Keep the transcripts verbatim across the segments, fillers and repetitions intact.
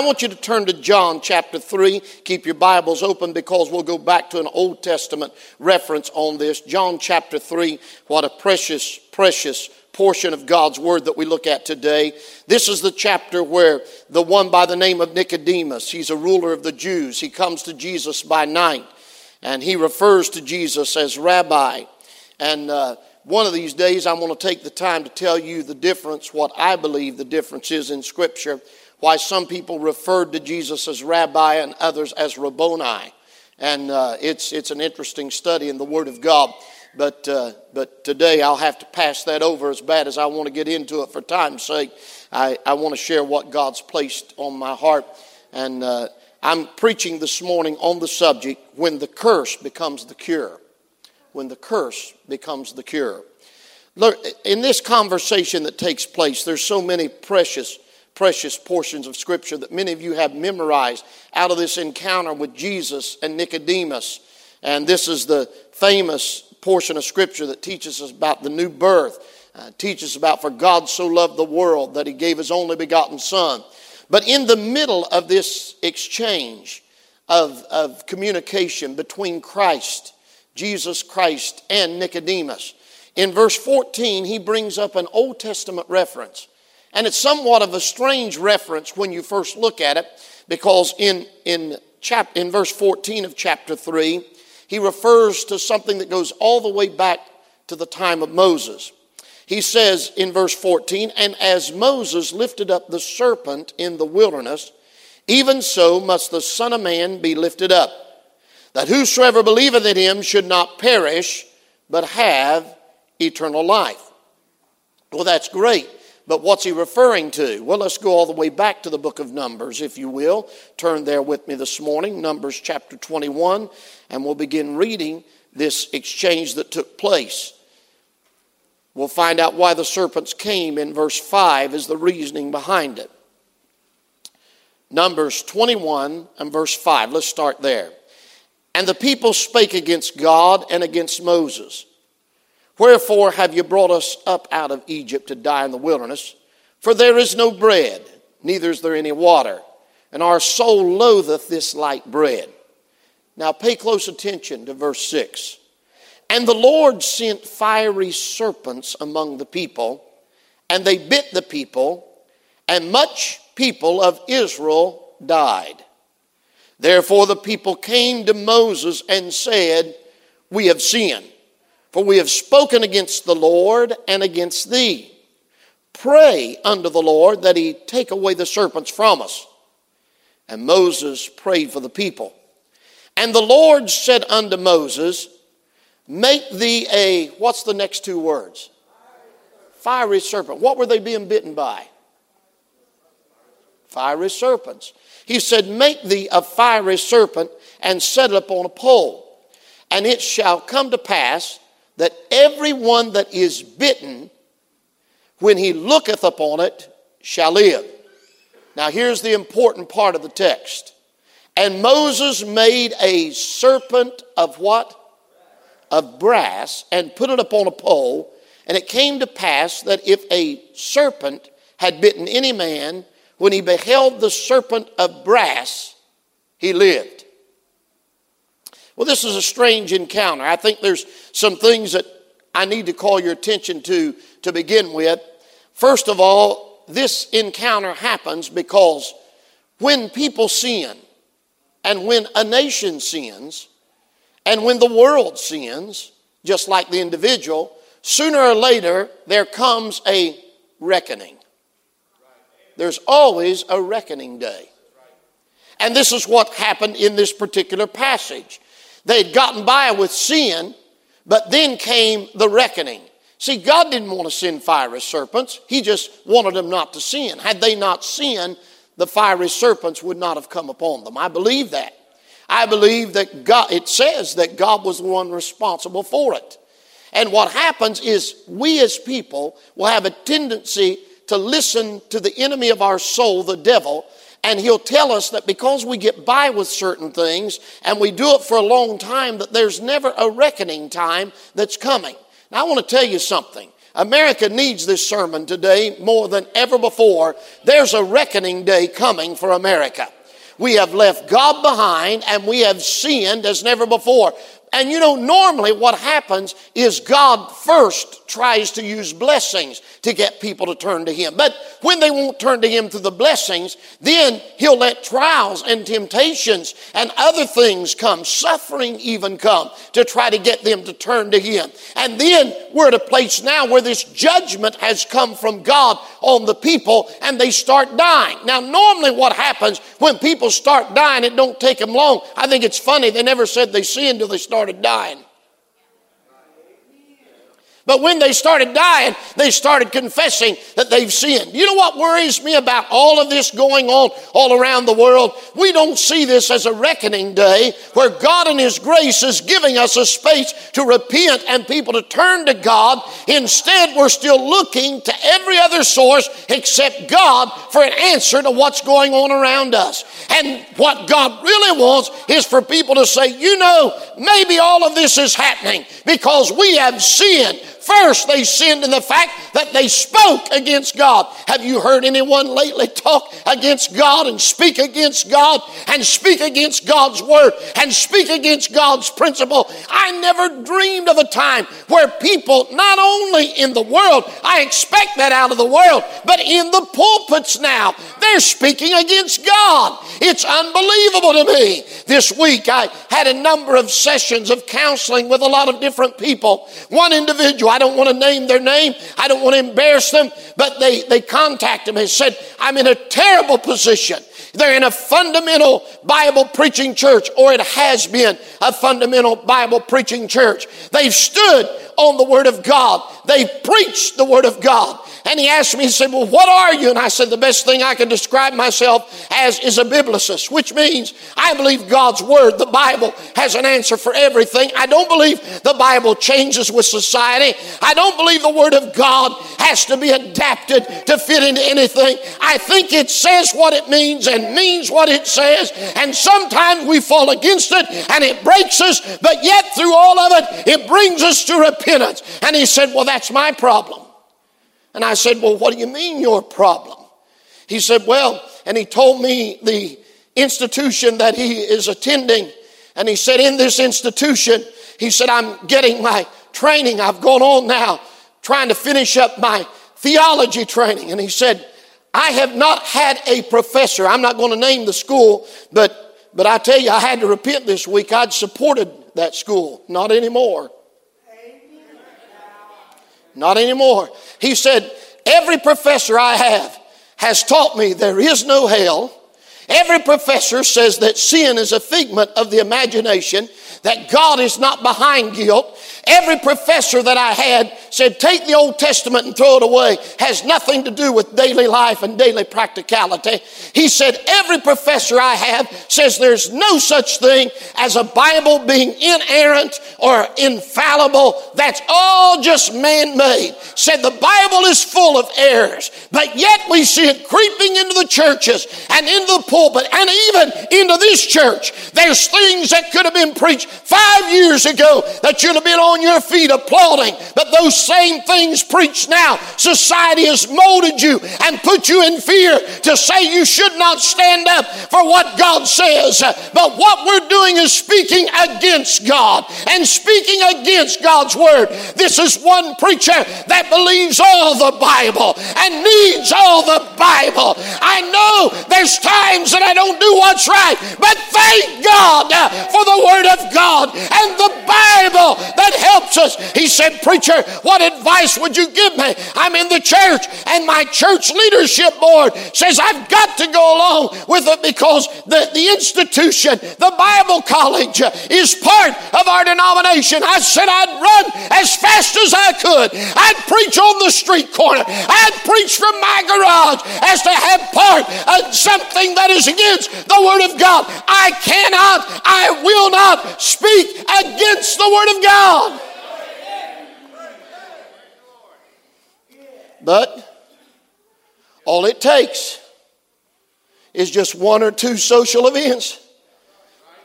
I want you to turn to John chapter three. Keep your Bibles open because we'll go back to an Old Testament reference on this. John chapter three, what a precious, precious portion of God's Word that we look at today. This is the chapter where the one by the name of Nicodemus, he's a ruler of the Jews. He comes to Jesus by night and he refers to Jesus as Rabbi. And uh, one of these days I'm going to take the time to tell you the difference, what I believe the difference is in Scripture. Why some people referred to Jesus as Rabbi and others as Rabboni. And uh, it's it's an interesting study in the Word of God. But uh, but today I'll have to pass that over as bad as I want to get into it for time's sake. I, I want to share what God's placed on my heart. And uh, I'm preaching this morning on the subject, when the curse becomes the cure. When the curse becomes the cure. Look, in this conversation that takes place, there's so many precious precious portions of Scripture that many of you have memorized out of this encounter with Jesus and Nicodemus. And this is the famous portion of Scripture that teaches us about the new birth, uh, teaches about for God so loved the world that he gave his only begotten Son. But in the middle of this exchange of, of communication between Christ, Jesus Christ, and Nicodemus, in verse fourteen, he brings up an Old Testament reference. And it's somewhat of a strange reference when you first look at it, because in, in, chap, in verse fourteen of chapter three, he refers to something that goes all the way back to the time of Moses. He says in verse fourteen, "And as Moses lifted up the serpent in the wilderness, even so must the Son of Man be lifted up, that whosoever believeth in him should not perish, but have eternal life." Well, that's great. But what's he referring to? Well, let's go all the way back to the book of Numbers, if you will. Turn there with me this morning, Numbers chapter twenty-one, and we'll begin reading this exchange that took place. We'll find out why the serpents came in verse five is the reasoning behind it. Numbers twenty-one and verse five. Let's start there. "And the people spake against God and against Moses. Wherefore have you brought us up out of Egypt to die in the wilderness? For there is no bread, neither is there any water, and our soul loatheth this light bread." Now pay close attention to verse six. "And the Lord sent fiery serpents among the people, and they bit the people, and much people of Israel died. Therefore the people came to Moses and said, We have sinned. For we have spoken against the Lord and against thee. Pray unto the Lord that he take away the serpents from us. And Moses prayed for the people. And the Lord said unto Moses, Make thee a," what's the next two words? Fiery serpent. What were they being bitten by? Fiery serpents. He said, "Make thee a fiery serpent and set it upon a pole. And it shall come to pass that every one that is bitten, when he looketh upon it, shall live." Now here's the important part of the text. "And Moses made a serpent of" what? "Of brass, and put it upon a pole. And it came to pass that if a serpent had bitten any man, when he beheld the serpent of brass, he lived." Well, this is a strange encounter. I think there's some things that I need to call your attention to to begin with. First of all, this encounter happens because when people sin, and when a nation sins, and when the world sins, just like the individual, sooner or later there comes a reckoning. There's always a reckoning day. And this is what happened in this particular passage. They had gotten by with sin, but then came the reckoning. See, God didn't want to send fiery serpents. He just wanted them not to sin. Had they not sinned, the fiery serpents would not have come upon them. I believe that. I believe that God, it says that God was the one responsible for it. And what happens is we as people will have a tendency to listen to the enemy of our soul, the devil, and he'll tell us that because we get by with certain things and we do it for a long time, that there's never a reckoning time that's coming. Now I want to tell you something. America needs this sermon today more than ever before. There's a reckoning day coming for America. We have left God behind and we have sinned as never before. And you know, normally what happens is God first tries to use blessings to get people to turn to Him. But when they won't turn to Him through the blessings, then He'll let trials and temptations and other things come, suffering even come, to try to get them to turn to Him. And then we're at a place now where this judgment has come from God on the people and they start dying. Now, normally what happens when people start dying, it don't take them long. I think it's funny, they never said they sinned until they started dying. But when they started dying, they started confessing that they've sinned. You know what worries me about all of this going on all around the world? We don't see this as a reckoning day where God in His grace is giving us a space to repent and people to turn to God. Instead, we're still looking to every other source except God for an answer to what's going on around us. And what God really wants is for people to say, you know, maybe all of this is happening because we have sinned. First, they sinned in the fact that they spoke against God. Have you heard anyone lately talk against God and speak against God and speak against God's word and speak against God's principle? I never dreamed of a time where people, not only in the world, I expect that out of the world, but in the pulpits now, they're speaking against God. It's unbelievable to me. This week, I had a number of sessions of counseling with a lot of different people. One individual, I don't want to name their name. I don't want to embarrass them. But they, they contacted me and said, I'm in a terrible position. They're in a fundamental Bible preaching church, or it has been a fundamental Bible preaching church. They've stood on the Word of God. They've preached the Word of God. And he asked me, he said, well, what are you? And I said, the best thing I can describe myself as is a biblicist, which means I believe God's Word, the Bible, has an answer for everything. I don't believe the Bible changes with society. I don't believe the Word of God has to be adapted to fit into anything. I think it says what it means and means what it says. And sometimes we fall against it and it breaks us, but yet through all of it, it brings us to repentance. And he said, well, that's my problem. And I said, well, what do you mean your problem? He said, well, and he told me the institution that he is attending. And he said, in this institution, he said, I'm getting my training. I've gone on now trying to finish up my theology training. And he said, I have not had a professor. I'm not going to name the school, but, but I tell you, I had to repent this week. I'd supported that school. Not anymore. Not anymore. He said, every professor I have has taught me there is no hell. Every professor says that sin is a figment of the imagination, that God is not behind guilt. Every professor that I had said, take the Old Testament and throw it away. Has nothing to do with daily life and daily practicality. He said, every professor I have says there's no such thing as a Bible being inerrant or infallible. That's all just man-made. Said the Bible is full of errors, but yet we see it creeping into the churches and into the pulpit and even into this church. There's things that could have been preached five years ago that you'd have been on your feet applauding, but those same things preached now. Society has molded you and put you in fear to say you should not stand up for what God says. But what we're doing is speaking against God and speaking against God's word. This is one preacher that believes all the Bible and needs all the Bible. I know there's times that I don't do what's right, but thank God for the word of God and the Bible that helps us. He said, preacher, what advice would you give me? I'm in the church and my church leadership board says I've got to go along with it because the, the institution, the Bible college, is part of our denomination. I said I'd run as fast as I could. I'd preach on the street corner. I'd preach from my garage as to have part of something that is against the word of God. I cannot, I will not speak against the word of God. But all it takes is just one or two social events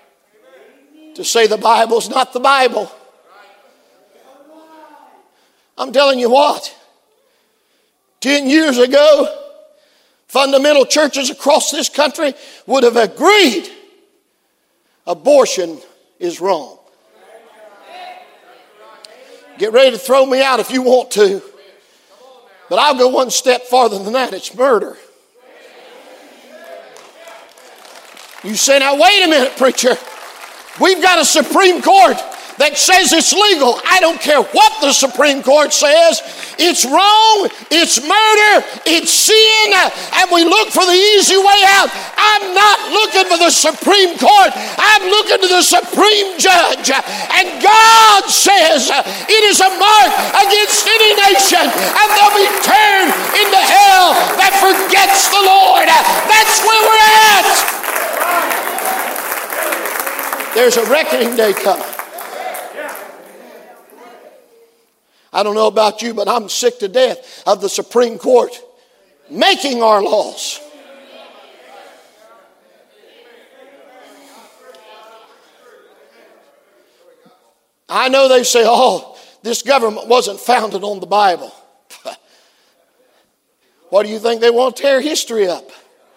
to say the Bible's not the Bible. I'm telling you what, ten years ago, fundamental churches across this country would have agreed abortion is wrong. Get ready to throw me out if you want to, but I'll go one step farther than that. It's murder. You say, now wait a minute, preacher. We've got a Supreme Court that says it's legal. I don't care what the Supreme Court says. It's wrong. It's murder. It's sin. And we look for the easy way out. I'm not looking for the Supreme Court. I'm looking to the Supreme Judge. And God says it is a mark against any nation, and they'll be turned into hell that forgets the Lord. That's where we're at. There's a reckoning day coming. I don't know about you, but I'm sick to death of the Supreme Court making our laws. I know they say, oh, this government wasn't founded on the Bible. What do you think they want to tear history up?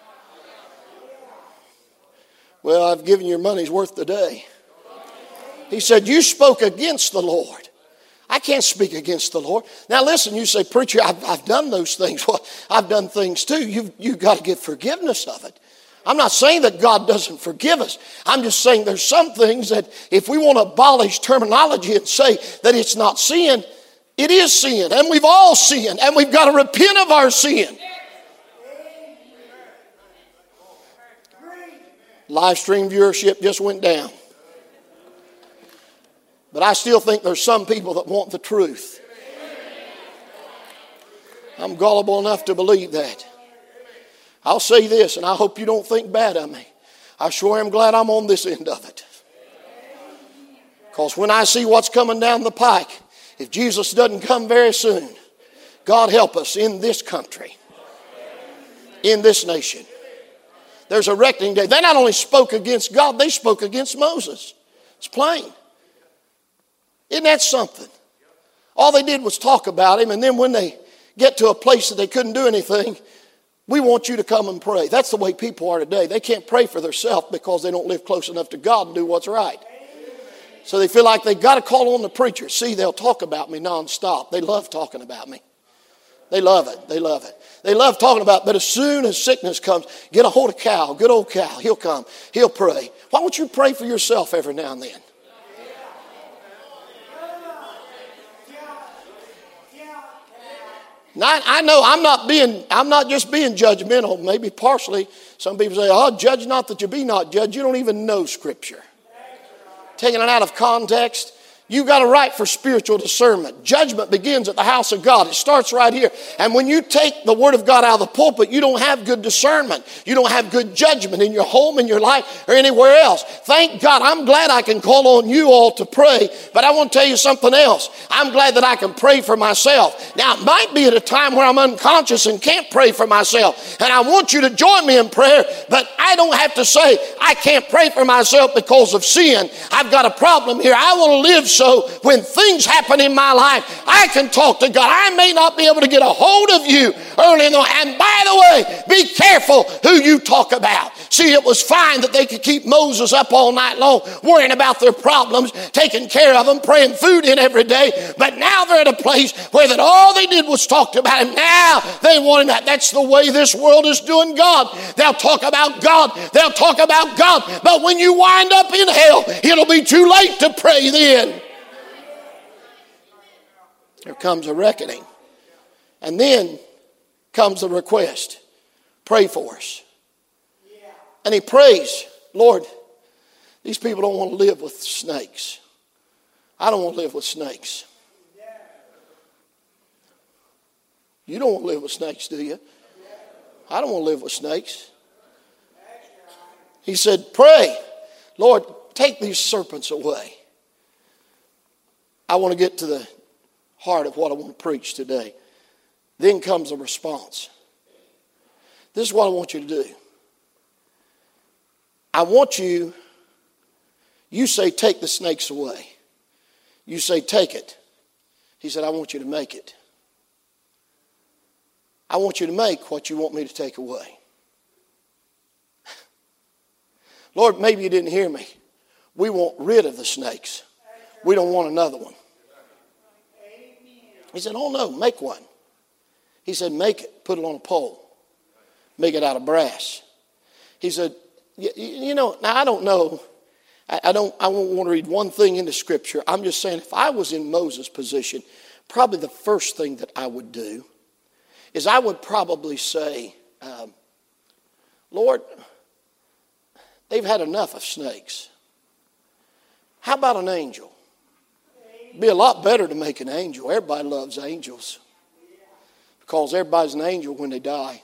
Well, I've given your money's worth today. He said, you spoke against the Lord. I can't speak against the Lord. Now listen, you say, preacher, I've, I've done those things. Well, I've done things too. You've, you've got to get forgiveness of it. I'm not saying that God doesn't forgive us. I'm just saying there's some things that if we want to abolish terminology and say that it's not sin, it is sin. And we've all sinned. And we've got to repent of our sin. Live stream viewership just went down. But I still think there's some people that want the truth. I'm gullible enough to believe that. I'll say this, and I hope you don't think bad of me. I sure am glad I'm on this end of it. Because when I see what's coming down the pike, if Jesus doesn't come very soon, God help us in this country, in this nation. There's a reckoning day. They not only spoke against God, they spoke against Moses. It's plain. Isn't that something? All they did was talk about him, and then when they get to a place that they couldn't do anything, we want you to come and pray. That's the way people are today. They can't pray for themselves because they don't live close enough to God and do what's right. So they feel like they've got to call on the preacher. See, they'll talk about me nonstop. They love talking about me. They love it. They love it. They love talking about it, but as soon as sickness comes, get a hold of Cal, good old Cal. He'll come. He'll pray. Why don't you pray for yourself every now and then? Now, I know I'm not being, I'm not just being judgmental, maybe partially. Some people say, oh, judge not that you be not judged. You don't even know Scripture. Taking it out of context. You've got a right for spiritual discernment. Judgment begins at the house of God. It starts right here. And when you take the Word of God out of the pulpit, you don't have good discernment. You don't have good judgment in your home, in your life, or anywhere else. Thank God. I'm glad I can call on you all to pray. But I want to tell you something else. I'm glad that I can pray for myself. Now, it might be at a time where I'm unconscious and can't pray for myself. And I want you to join me in prayer. But I don't have to say I can't pray for myself because of sin. I've got a problem here. I want to live so when things happen in my life, I can talk to God. I may not be able to get a hold of you early in the morning. And by the way, be careful who you talk about. See, it was fine that they could keep Moses up all night long, worrying about their problems, taking care of them, praying food in every day. But now they're at a place where that all they did was talk about him. Now they want him. That. That's the way this world is doing God. They'll talk about God. They'll talk about God. But when you wind up in hell, it'll be too late to pray then. There comes a reckoning. And then comes the request. Pray for us. And he prays, Lord, these people don't want to live with snakes. I don't want to live with snakes. You don't want to live with snakes, do you? I don't want to live with snakes. He said, pray, Lord, take these serpents away. I want to get to the heart of what I want to preach today. Then comes a response. This is what I want you to do. I want you, you say take the snakes away. You say take it. He said, I want you to make it. I want you to make what you want me to take away. Lord, maybe you didn't hear me. We want rid of the snakes. We don't want another one. He said, oh no, make one. He said, make it, put it on a pole. Make it out of brass. He said, you know, now I don't know. I don't, I won't want to read one thing into Scripture. I'm just saying, if I was in Moses' position, probably the first thing that I would do is I would probably say, um, Lord, they've had enough of snakes. How about an angel? It'd be a lot better to make an angel. Everybody loves angels because everybody's an angel when they die.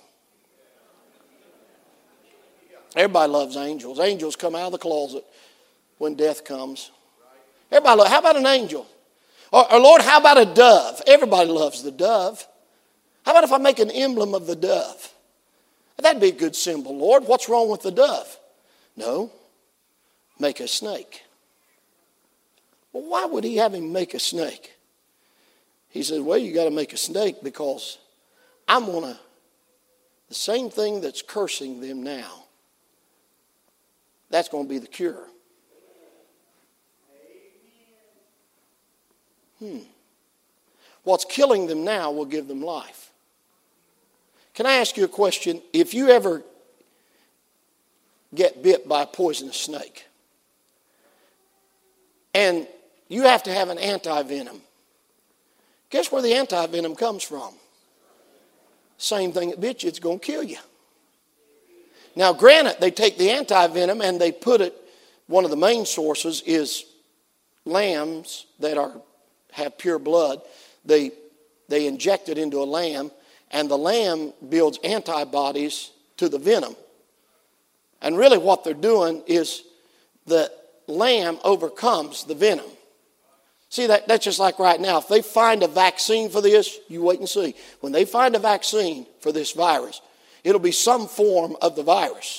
Everybody loves angels. Angels come out of the closet when death comes. Everybody loves, how about an angel? Or, or Lord, how about a dove? Everybody loves the dove. How about if I make an emblem of the dove? That'd be a good symbol, Lord. What's wrong with the dove? No, make a snake. Well, why would he have him make a snake? He said, well, you got to make a snake because I'm going to, the same thing that's cursing them now, that's going to be the cure. Hmm. What's killing them now will give them life. Can I ask you a question? If you ever get bit by a poisonous snake and you have to have an anti-venom, guess where the anti-venom comes from? Same thing that bit you, it's going to kill you. Now, granted, they take the anti-venom and they put it, one of the main sources is lambs that are have pure blood. They, they inject it into a lamb, and the lamb builds antibodies to the venom. And really what they're doing is the lamb overcomes the venom. See, that, that's just like right now. If they find a vaccine for this, you wait and see. When they find a vaccine for this virus, it'll be some form of the virus.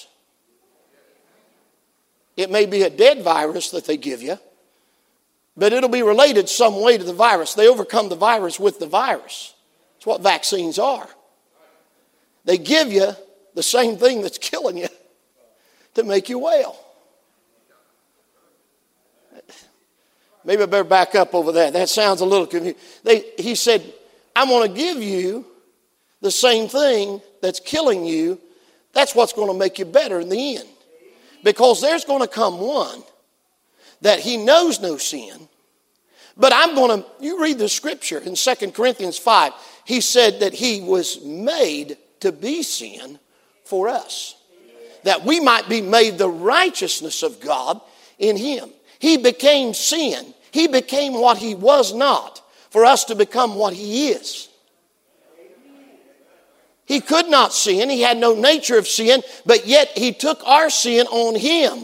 It may be a dead virus that they give you, but it'll be related some way to the virus. They overcome the virus with the virus. That's what vaccines are. They give you the same thing that's killing you to make you well. Maybe I better back up over that. That sounds a little confusing. They, he said, I'm going to give you the same thing that's killing you. That's what's going to make you better in the end. Because there's going to come one that he knows no sin. But I'm going to, you read the scripture in Second Corinthians five. He said that he was made to be sin for us. That we might be made the righteousness of God in him. He became sin. He became what he was not for us to become what he is. He could not sin. He had no nature of sin, but yet he took our sin on him.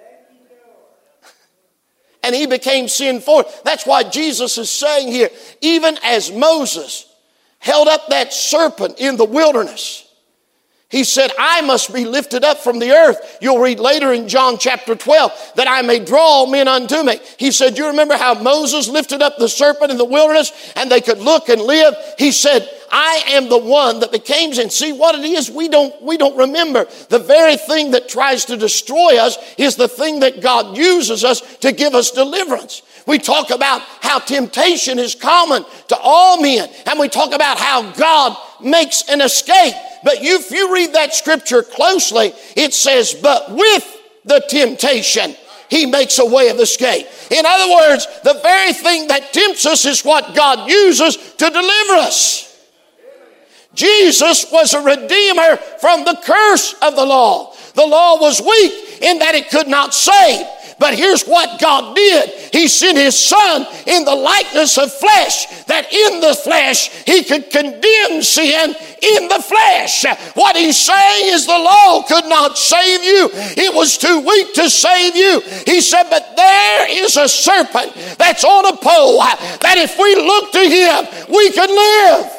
And he became sin for it. That's why Jesus is saying here, even as Moses held up that serpent in the wilderness, he said, I must be lifted up from the earth. You'll read later in John chapter twelve, that I may draw men unto me. He said, you remember how Moses lifted up the serpent in the wilderness and they could look and live? He said, I am the one that became sin. See what it is? We don't, we don't remember. The very thing that tries to destroy us is the thing that God uses us to give us deliverance. We talk about how temptation is common to all men. And we talk about how God makes an escape. But you, if you read that scripture closely, it says, but with the temptation, he makes a way of escape. In other words, the very thing that tempts us is what God uses to deliver us. Jesus was a redeemer from the curse of the law. The law was weak in that it could not save. But here's what God did. He sent his son in the likeness of flesh, that in the flesh he could condemn sin in the flesh. What he's saying is the law could not save you. It was too weak to save you. He said, but there is a serpent that's on a pole that if we look to him, we can live.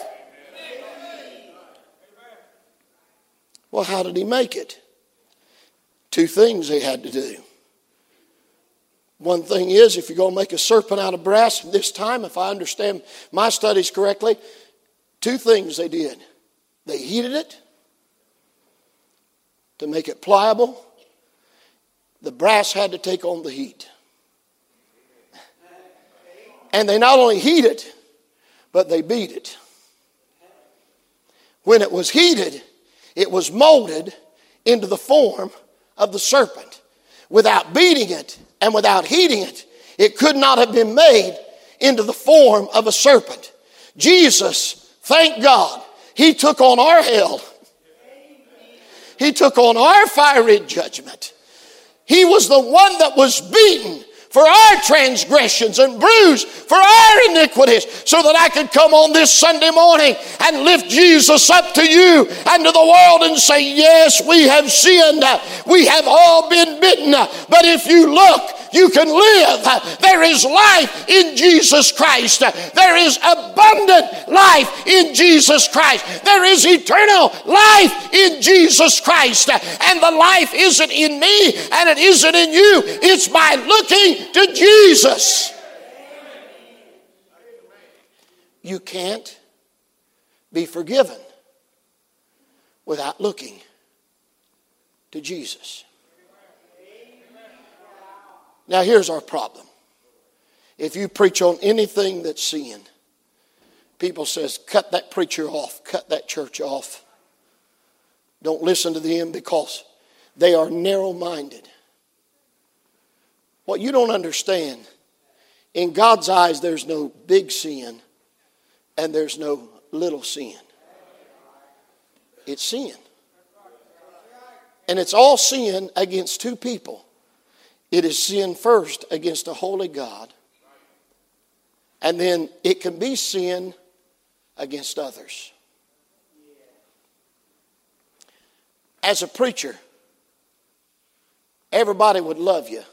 Well, how did he make it? Two things he had to do. One thing is, if you're going to make a serpent out of brass, this time, if I understand my studies correctly, two things they did. They heated it to make it pliable. The brass had to take on the heat. And they not only heat it, but they beat it. When it was heated, it was molded into the form of the serpent. Without beating it and without heating it, it could not have been made into the form of a serpent. Jesus, thank God, he took on our hell. He took on our fiery judgment. He was the one that was beaten for our transgressions and bruised for our iniquities, so that I could come on this Sunday morning and lift Jesus up to you and to the world and say, yes, we have sinned. We have all been bitten. But if you look, you can live. There is life in Jesus Christ. There is abundant life in Jesus Christ. There is eternal life in Jesus Christ. And the life isn't in me and it isn't in you. It's by looking to Jesus. You can't be forgiven without looking to Jesus. Now here's our problem. If you preach on anything that's sin, people says, cut that preacher off, cut that church off. Don't listen to them because they are narrow-minded. What you don't understand, in God's eyes there's no big sin and there's no little sin. It's sin. And it's all sin against two people. It is sin first against a holy God. And then it can be sin against others. As a preacher, everybody would love you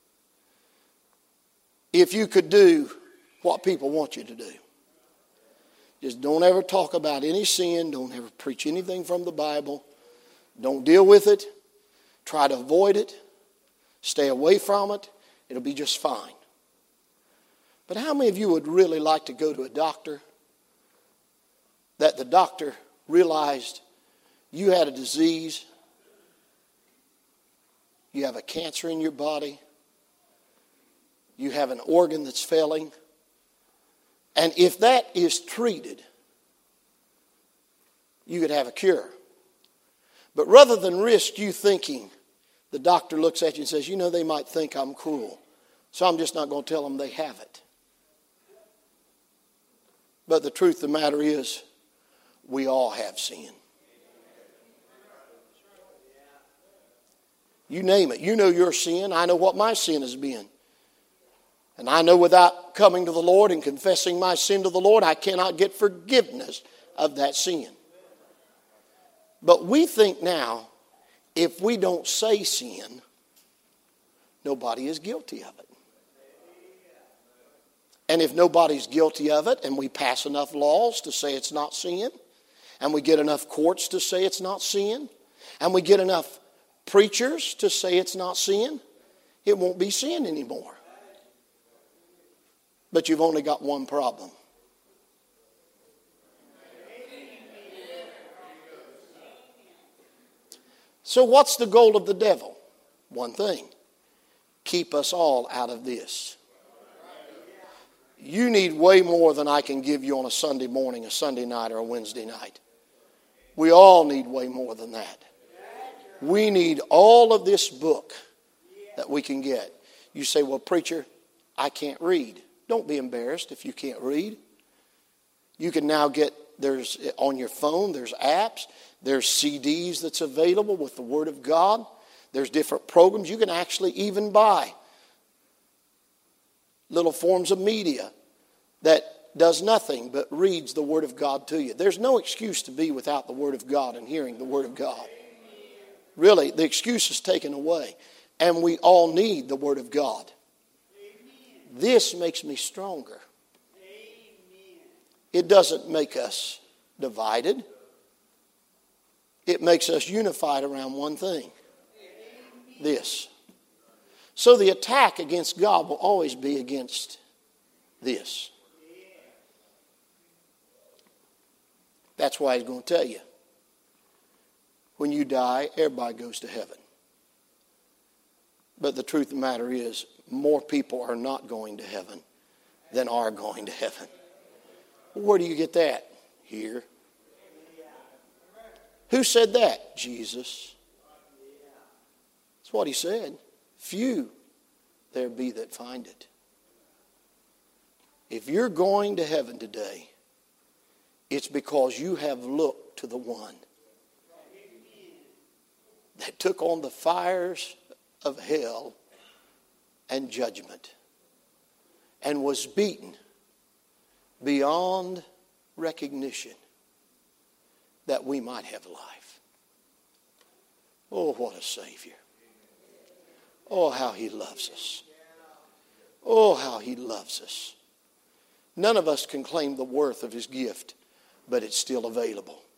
if you could do what people want you to do. Just don't ever talk about any sin. Don't ever preach anything from the Bible. Don't deal with it. Try to avoid it. Stay away from it. It'll be just fine. But how many of you would really like to go to a doctor that the doctor realized you had a disease, you have a cancer in your body, you have an organ that's failing, and if that is treated, you could have a cure. But rather than risk you thinking, the doctor looks at you and says, you know, they might think I'm cruel, so I'm just not going to tell them they have it. But the truth of the matter is, we all have sin. You name it. You know your sin. I know what my sin has been. And I know without coming to the Lord and confessing my sin to the Lord, I cannot get forgiveness of that sin. But we think now, if we don't say sin, nobody is guilty of it. And if nobody's guilty of it, and we pass enough laws to say it's not sin, and we get enough courts to say it's not sin, and we get enough preachers to say it's not sin, it won't be sin anymore. But you've only got one problem. So what's the goal of the devil? One thing. Keep us all out of this. You need way more than I can give you on a Sunday morning, a Sunday night, or a Wednesday night. We all need way more than that. We need all of this book that we can get. You say, well, preacher, I can't read. Don't be embarrassed if you can't read. You can now get, there's on your phone, there's apps, there's C Ds that's available with the Word of God. There's different programs. You can actually even buy little forms of media that does nothing but reads the Word of God to you. There's no excuse to be without the Word of God and hearing the Word of God. Really, the excuse is taken away. And we all need the Word of God. This makes me stronger. It doesn't make us divided. It makes us unified around one thing. This. So the attack against God will always be against this. That's why he's going to tell you. When you die, everybody goes to heaven. But the truth of the matter is, more people are not going to heaven than are going to heaven. Where do you get that? Here. Who said that? Jesus. That's what he said. Few there be that find it. If you're going to heaven today, it's because you have looked to the one that took on the fires of hell and judgment and was beaten beyond recognition that we might have life. Oh, what a Savior. Oh, how he loves us. Oh, how he loves us. None of us can claim the worth of his gift, but it's still available.